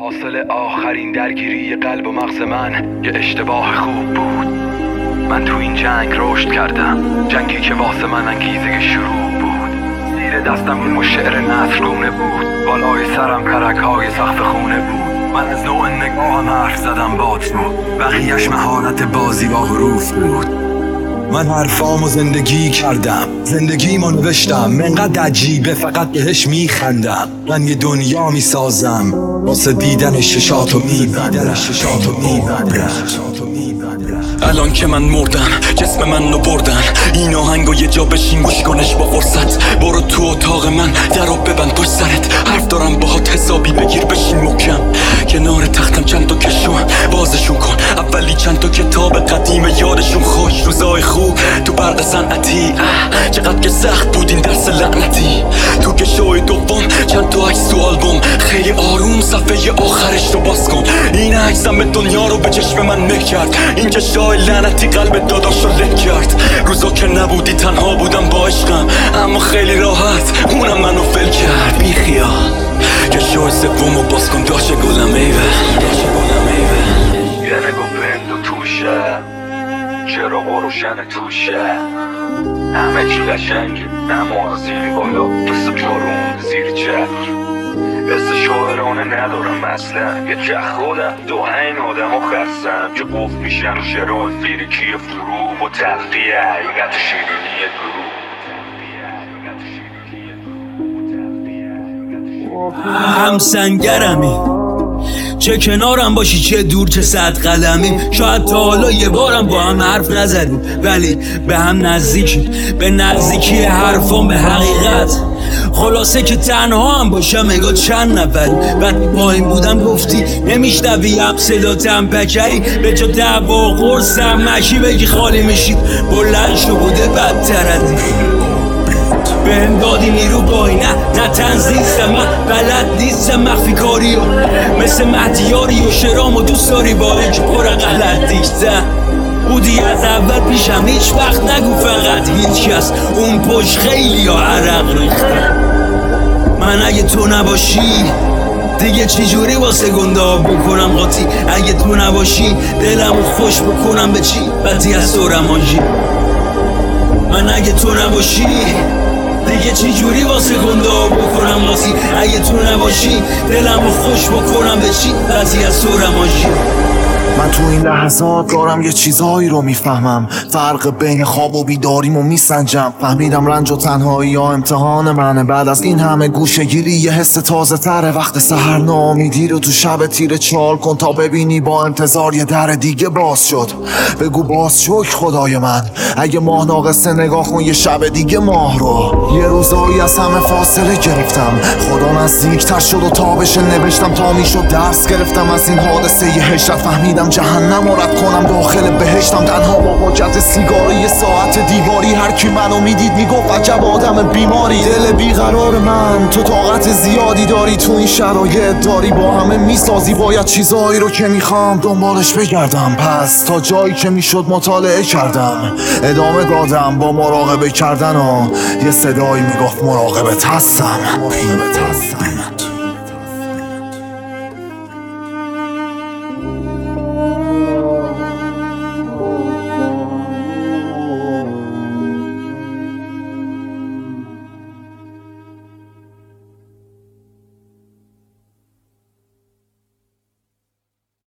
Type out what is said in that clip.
حاصل آخرین درگیری قلب و مغز من یه اشتباه خوب بود. من تو این جنگ رشد کردم، جنگی که واسه من انگیزه شروع بود. زیر دستم علم و شعر نثرگونه بود، بالای سرم کرک‌های سقف خونه بود. من از نوع نگاهم حرف زدم بات بود، بقیه‌اش مهارت بازی با حروف بود. من حرفامو زندگی کردم، زندگیمو نوشتم، منقدر عجیبه فقط بهش میخندم. من یه دنیا میسازم واسه دیدن ششاتو میبندم. الان که من مردم جسم من رو بردن، این آهنگو یه جا بشین گوش کنش با فرصت. برو تو اتاق من درو ببند پشت سرت، حرف دارم باهات حسابی بگیر بشین محکم. کنار تختم چند تا کشوم بازشون کن، اولی چند تا کتاب قدیم یادشون خوش. روزای خوب تو برق صنعتی، چقدر که سخت بود این درس لعنتی. تو کشوی دوم چند تا عکس تو آلبوم، خیلی آروم صفحه آخرش رو باز کن. این عکسم دنیا رو به چشم من مه کرد، این کشای لعنتی قلب داداش رو له کرد. روزا که نبودی تنها بودم با عشقم، اما خیلی راحت اونم منو فل کرد. بی خیال کشای سوم رو باز کن، داشه گلم ایوه. یه نگاه بند و توشه، چرا روشن توشه، همه چی قشنگه، نما زیر بالا مثل جارون زیر چتر. حس شاعرانه ندارم اصلا، یه چه خودم دو این آدم و خستم که قفل میشن و شرای فیریکی فرو و تلقیه حقیقت شیرینی گروه. هم سنگرمی، چه کنارم باشی چه دور چه صد قلمی. شاید تا حالا یه بارم با هم حرف نزدیم، ولی به هم نزدیکی، به نزدیکی حرفان به حقیقت. خلاصه که تنها هم باشم اگه چند نفری. بعد با این بودم گفتی نمیشنوی هم صداتم پکری، به جا دعوا و قرصم مشی بگی خالی میشی. بلند شو بوده بدتر از این، به هم دادی نیرو باینه نه تنزیستم، من بلد نیستم مخفی کاریو مثل مهدیاری و شرام و دوست داری با اینکه پر غلط دیشتم بودی از اول پیشم. هیچ وقت نگو فقط هیچ کس، اون پشت خیلی ها عرق ریختم. من اگه تو نباشی دیگه چی جوری واسه گنده بکنم قاطی. اگه تو نباشی دلمو خوش بکنم به چی بدی از تو رمانجی. من اگه تو نباشی دیگه چی جوری واسه گنده بکنم قاطی. اگه تو نباشی دلمو خوش بکنم به چی بدی از تو رمانجی. من تو این لحظات دارم یه چیزایی رو میفهمم، فرق بین خواب و بیداریمو میسنجم. فهمیدم رنج و تنهایی یا امتحان منه، بعد از این همه گوشه گیری یه حس تازه تره. وقت سحر ناامیدی رو تو شب تیره چال کن تا ببینی با انتظار یه در دیگه باز شد. بگو باز شکر خدای من، اگه ماه ناقصه نگاه کن یه شب دیگه ماه رو. یه روزایی از همه فاصله گرفتم، خدا نزدیکتر شد و تابش نوشتم تا میشد درس گرفتم از این حادثه یه هشت. فهمیدم جهنم رو رد کنم داخل بهشتم، تنها با حاجت سیگاری یه ساعت دیواری. هر کی منو میدید میگفت عجب آدم بیماری. دل بیقرار من تو طاقت زیادی داری، تو این شرایط داری با همه میسازی. باید چیزایی رو که میخوام دنبالش بگردم، پس تا جایی که میشد مطالعه کردم، ادامه دادم با مراقبه کردن و یه صدایی میگفت مراقبت هستم.